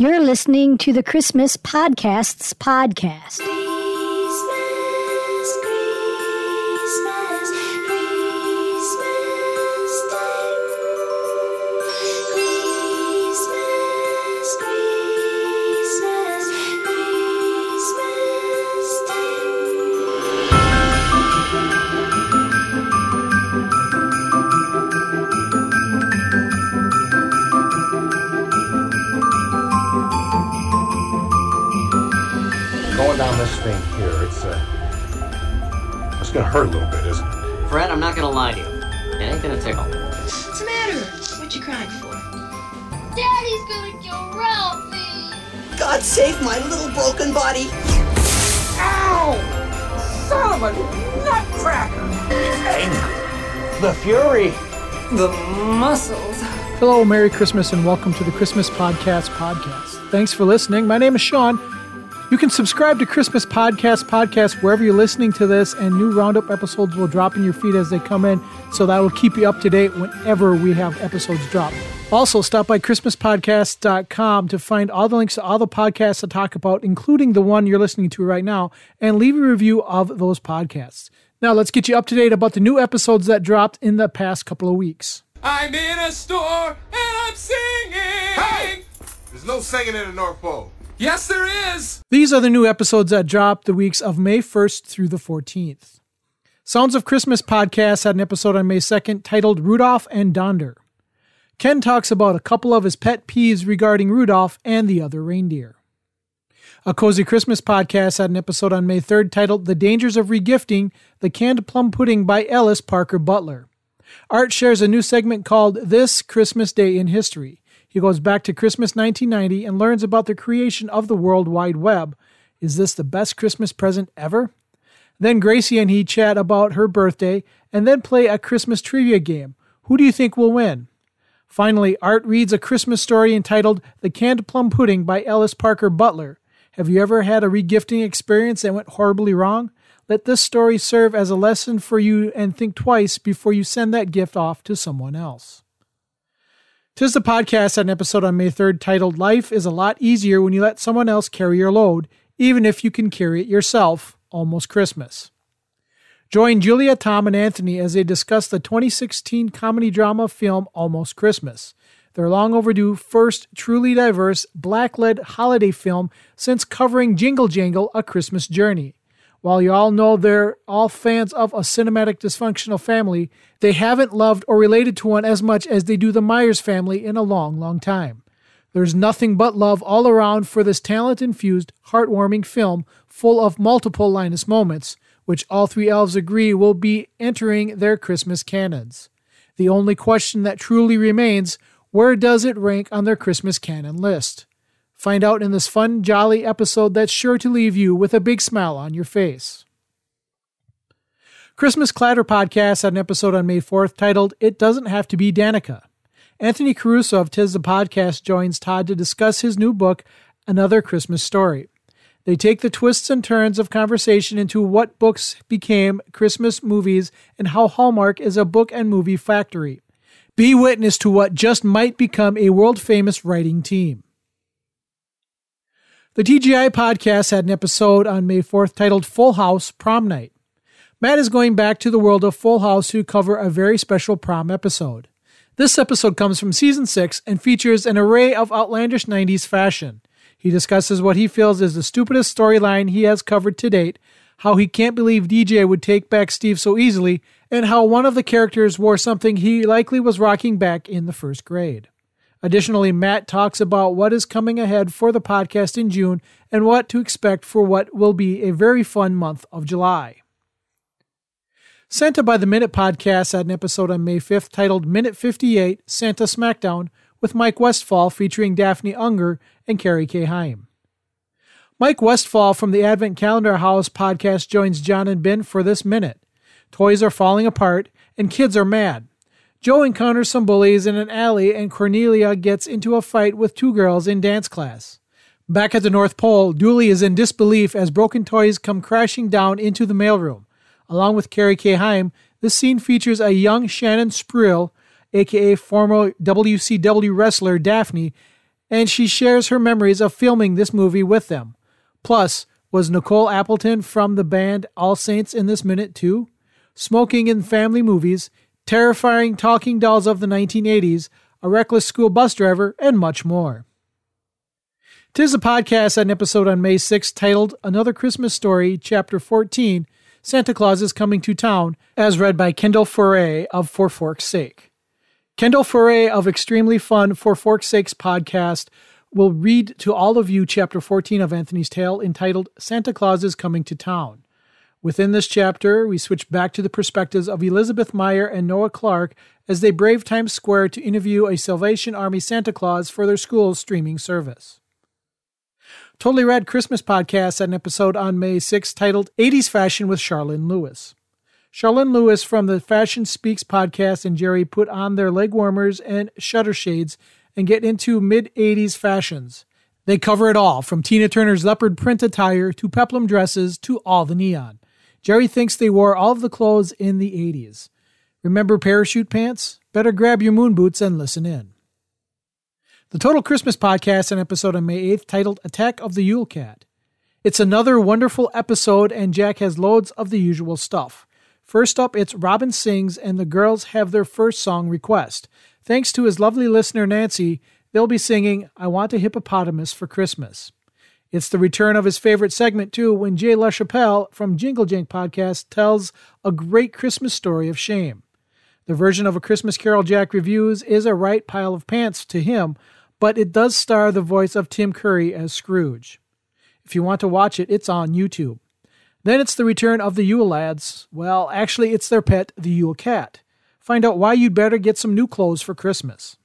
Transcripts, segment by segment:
You're listening to the Christmas Podcasts podcast. Going down this thing here, it's gonna hurt a little bit, isn't it? Fred, I'm not gonna lie to you. It ain't gonna tickle. What's the matter? What you crying for? Daddy's gonna kill Ralphie! God save my little broken body! Ow! Son of a nutcracker! Anger. The fury. The muscles. Hello, Merry Christmas, and welcome to the Christmas Podcast. Thanks for listening. My name is Sean. You can subscribe to Christmas Podcast wherever you're listening to this, and new Roundup episodes will drop in your feed as they come in, so that will keep you up to date whenever we have episodes drop. Also, stop by ChristmasPodcast.com to find all the links to all the podcasts I talk about, including the one you're listening to right now, and leave a review of those podcasts. Now, let's get you up to date about the new episodes that dropped in the past couple of weeks. I'm in a store and I'm singing. Hey! There's no singing in the North Pole. Yes, there is. These are the new episodes that dropped the weeks of May 1st through the 14th. Sounds of Christmas Podcast had an episode on May 2nd titled Rudolph and Donder. Ken talks about a couple of his pet peeves regarding Rudolph and the other reindeer. A Cozy Christmas Podcast had an episode on May 3rd titled The Dangers of Regifting the Canned Plum Pudding by Ellis Parker Butler. Art shares a new segment called This Christmas Day in History. He goes back to Christmas 1990 and learns about the creation of the World Wide Web. Is this the best Christmas present ever? Then Gracie and he chat about her birthday and then play a Christmas trivia game. Who do you think will win? Finally, Art reads a Christmas story entitled The Canned Plum Pudding by Ellis Parker Butler. Have you ever had a regifting experience that went horribly wrong? Let this story serve as a lesson for you and think twice before you send that gift off to someone else. 'Tis the Podcast had an episode on May 3rd titled Life is a Lot Easier When You Let Someone Else Carry Your Load, Even If You Can Carry It Yourself, Almost Christmas. Join Julia, Tom, and Anthony as they discuss the 2016 comedy drama film Almost Christmas, their long overdue first truly diverse black-led holiday film since covering Jingle Jangle, A Christmas Journey. While you all know they're all fans of a cinematic dysfunctional family, they haven't loved or related to one as much as they do the Myers family in a long, long time. There's nothing but love all around for this talent-infused, heartwarming film full of multiple Linus moments, which all three elves agree will be entering their Christmas canons. The only question that truly remains, where does it rank on their Christmas canon list? Find out in this fun, jolly episode that's sure to leave you with a big smile on your face. Christmas Clatter Podcast had an episode on May 4th titled It Doesn't Have to Be Danica. Anthony Caruso of 'Tis the Podcast joins Todd to discuss his new book, Another Christmas Story. They take the twists and turns of conversation into what books became Christmas movies and how Hallmark is a book and movie factory. Be witness to what just might become a world-famous writing team. The TGI Podcast had an episode on May 4th titled Full House Prom Night. Matt is going back to the world of Full House to cover a very special prom episode. This episode comes from Season 6 and features an array of outlandish 90s fashion. He discusses what he feels is the stupidest storyline he has covered to date, how he can't believe DJ would take back Steve so easily, and how one of the characters wore something he likely was rocking back in the first grade. Additionally, Matt talks about what is coming ahead for the podcast in June and what to expect for what will be a very fun month of July. Santa by the Minute Podcast had an episode on May 5th titled Minute 58, Santa Smackdown, with Mike Westfall featuring Daphne Unger and Carrie K. Heim. Mike Westfall from the Advent Calendar House podcast joins John and Ben for this minute. Toys are falling apart and kids are mad. Joe encounters some bullies in an alley and Cornelia gets into a fight with two girls in dance class. Back at the North Pole, Dooley is in disbelief as broken toys come crashing down into the mailroom. Along with Carrie K. Heim, this scene features a young Shannon Sprill, aka former WCW wrestler Daphne, and she shares her memories of filming this movie with them. Plus, was Nicole Appleton from the band All Saints in this minute too? Smoking in family movies, terrifying talking dolls of the 1980s, a reckless school bus driver, and much more. 'Tis a Podcast had an episode on May 6th titled Another Christmas Story, Chapter 14, Santa Claus is Coming to Town, as read by Kendall Foray of For Fork's Sake. Kendall Foray of Extremely Fun For Fork's Sake's podcast will read to all of you Chapter 14 of Anthony's Tale entitled Santa Claus is Coming to Town. Within this chapter, we switch back to the perspectives of Elizabeth Meyer and Noah Clark as they brave Times Square to interview a Salvation Army Santa Claus for their school's streaming service. Totally Rad Christmas Podcast had an episode on May 6th titled 80s Fashion with Charlene Lewis. Charlene Lewis from the Fashion Speaks podcast and Jerry put on their leg warmers and shutter shades and get into mid-80s fashions. They cover it all, from Tina Turner's leopard print attire to peplum dresses to all the neon. Jerry thinks they wore all of the clothes in the 80s. Remember parachute pants? Better grab your moon boots and listen in. The Total Christmas Podcast, an episode on May 8th titled Attack of the Yule Cat. It's another wonderful episode and Jack has loads of the usual stuff. First up, it's Robin Sings and the girls have their first song request. Thanks to his lovely listener Nancy, they'll be singing I Want a Hippopotamus for Christmas. It's the return of his favorite segment too when Jay LaChapelle from Jingle Jank Podcast tells a great Christmas story of shame. The version of A Christmas Carol Jack reviews is a right pile of pants to him, but it does star the voice of Tim Curry as Scrooge. If you want to watch it, it's on YouTube. Then it's the return of the Yule Lads. Well, actually, it's their pet, the Yule Cat. Find out why you'd better get some new clothes for Christmas.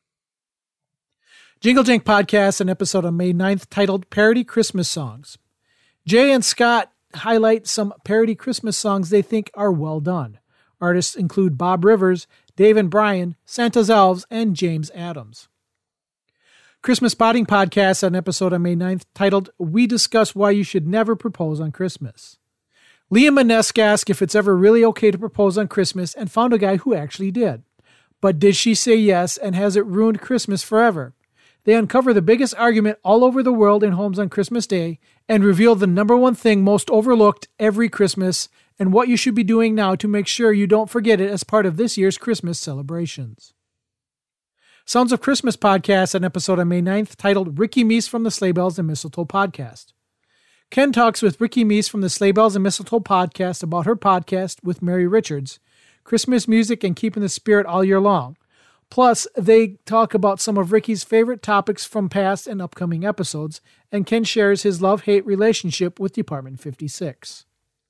Jingle Jank Podcast, an episode on May 9th titled Parody Christmas Songs. Jay and Scott highlight some parody Christmas songs they think are well done. Artists include Bob Rivers, Dave and Brian, Santa's Elves, and James Adams. Christmas Spotting Podcast, an episode on May 9th titled We Discuss Why You Should Never Propose on Christmas. Liam Manesk asked if it's ever really okay to propose on Christmas and found a guy who actually did. But did she say yes, and has it ruined Christmas forever? They uncover the biggest argument all over the world in homes on Christmas Day and reveal the number one thing most overlooked every Christmas and what you should be doing now to make sure you don't forget it as part of this year's Christmas celebrations. Sounds of Christmas Podcast, an episode on May 9th titled Ricky Meese from the Sleigh Bells and Mistletoe Podcast. Ken talks with Ricky Meese from the Sleigh Bells and Mistletoe Podcast about her podcast with Mary Richards, Christmas music and keeping the spirit all year long. Plus, they talk about some of Ricky's favorite topics from past and upcoming episodes, and Ken shares his love-hate relationship with Department 56.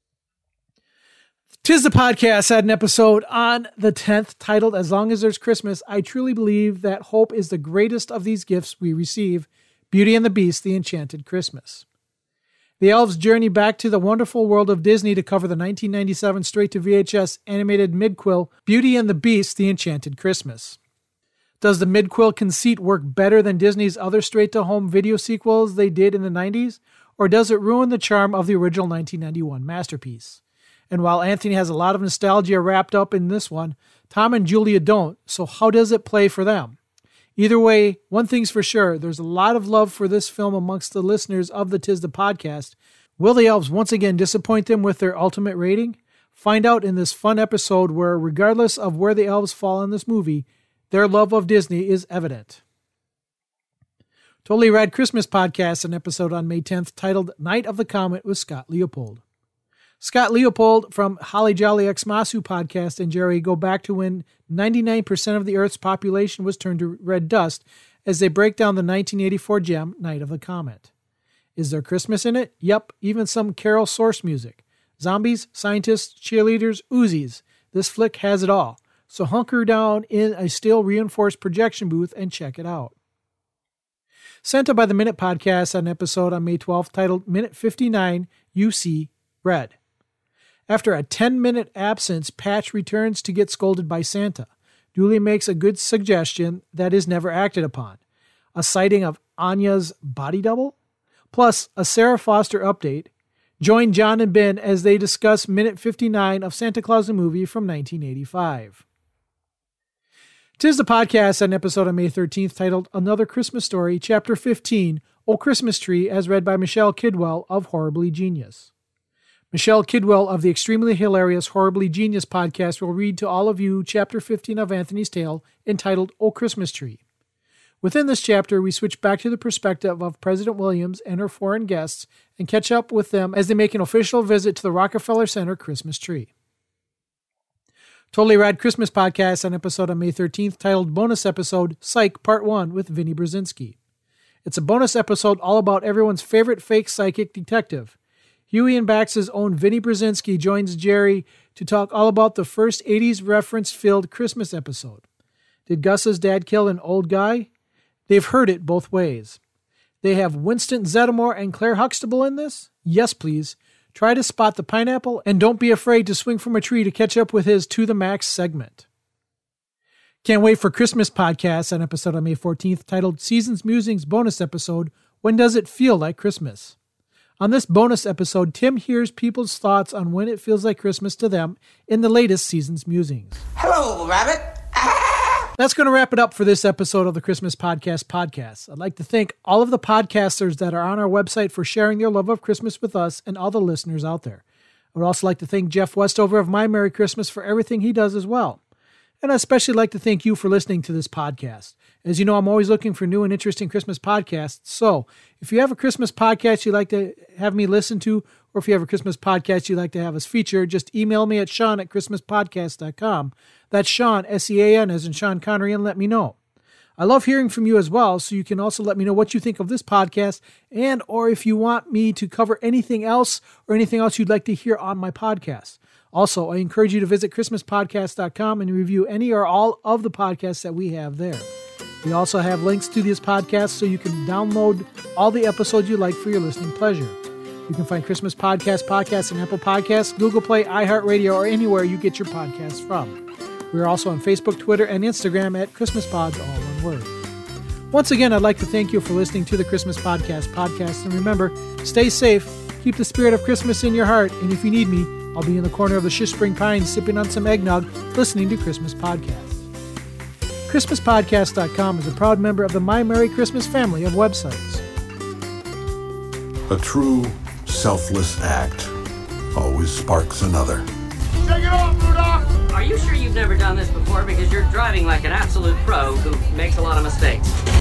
'Tis the Podcast had an episode on the 10th titled As Long as There's Christmas, I truly believe that hope is the greatest of these gifts we receive, Beauty and the Beast, The Enchanted Christmas. The elves journey back to the wonderful world of Disney to cover the 1997 straight-to-VHS animated midquill Beauty and the Beast, The Enchanted Christmas. Does the midquill conceit work better than Disney's other straight-to-home video sequels they did in the 90s, or does it ruin the charm of the original 1991 masterpiece? And while Anthony has a lot of nostalgia wrapped up in this one, Tom and Julia don't, so how does it play for them? Either way, one thing's for sure, there's a lot of love for this film amongst the listeners of the 'Tis the Podcast. Will the elves once again disappoint them with their ultimate rating? Find out in this fun episode where, regardless of where the elves fall in this movie, their love of Disney is evident. Totally Rad Christmas Podcast, an episode on May 10th titled Night of the Comet with Scott Leopold. Scott Leopold from Holly Jolly Xmasu Podcast and Jerry go back to when 99% of the Earth's population was turned to red dust as they break down the 1984 gem Night of the Comet. Is there Christmas in it? Yup, even some Carol source music. Zombies, scientists, cheerleaders, Uzis. This flick has it all. So hunker down in a steel-reinforced projection booth and check it out. Santa by the Minute Podcast had an episode on May 12th titled Minute 59, You See Red. After a 10-minute absence, Patch returns to get scolded by Santa. Dooley makes a good suggestion that is never acted upon. A sighting of Anya's body double? Plus, a Sarah Foster update. Join John and Ben as they discuss Minute 59 of Santa Claus the Movie from 1985. 'Tis the podcast, an episode on May 13th titled Another Christmas Story, Chapter 15, O Christmas Tree, as read by Michelle Kidwell of Horribly Genius. Michelle Kidwell of the extremely hilarious Horribly Genius podcast will read to all of you Chapter 15 of Anthony's Tale, entitled O Christmas Tree. Within this chapter, we switch back to the perspective of President Williams and her foreign guests and catch up with them as they make an official visit to the Rockefeller Center Christmas tree. Totally Rad Christmas podcast, an episode on May 13th titled Bonus Episode, Psych Part 1 with Vinny Brzezinski. It's a bonus episode all about everyone's favorite fake psychic detective. Huey and Bax's own Vinny Brzezinski joins Jerry to talk all about the first 80s reference-filled Christmas episode. Did Gus's dad kill an old guy? They've heard it both ways. They have Winston Zeddemore and Claire Huxtable in this? Yes, please. Try to spot the pineapple, and don't be afraid to swing from a tree to catch up with his To the Max segment. Can't wait for Christmas podcast, an episode on May 14th titled Seasons Musings bonus episode, When Does It Feel Like Christmas? On this bonus episode, Tim hears people's thoughts on when it feels like Christmas to them in the latest Seasons Musings. Hello, Rabbit. That's going to wrap it up for this episode of the Christmas Podcast. I'd like to thank all of the podcasters that are on our website for sharing their love of Christmas with us and all the listeners out there. I would also like to thank Jeff Westover of My Merry Christmas for everything he does as well. And I'd especially like to thank you for listening to this podcast. As you know, I'm always looking for new and interesting Christmas podcasts. So if you have a Christmas podcast you'd like to have me listen to, or if you have a Christmas podcast you'd like to have us feature, just email me at Sean@ChristmasPodcast.com. That's Sean, S-E-A-N, as in Sean Connery, and let me know. I love hearing from you as well, so you can also let me know what you think of this podcast, and or if you want me to cover anything else or anything else you'd like to hear on my podcast. Also, I encourage you to visit ChristmasPodcast.com and review any or all of the podcasts that we have there. We also have links to this podcast so you can download all the episodes you like for your listening pleasure. You can find Christmas podcasts on Apple Podcasts, Google Play, iHeartRadio, or anywhere you get your podcasts from. We're also on Facebook, Twitter, and Instagram at ChristmasPods, all one word. Once again, I'd like to thank you for listening to the Christmas Podcast. And remember, stay safe, keep the spirit of Christmas in your heart, and if you need me, I'll be in the corner of the Shish Spring Pines sipping on some eggnog, listening to Christmas Podcast. ChristmasPodcast.com is a proud member of the My Merry Christmas family of websites. A true, selfless act always sparks another. Take it off, Rudolph! Are you sure you've never done this before? Because you're driving like an absolute pro who makes a lot of mistakes.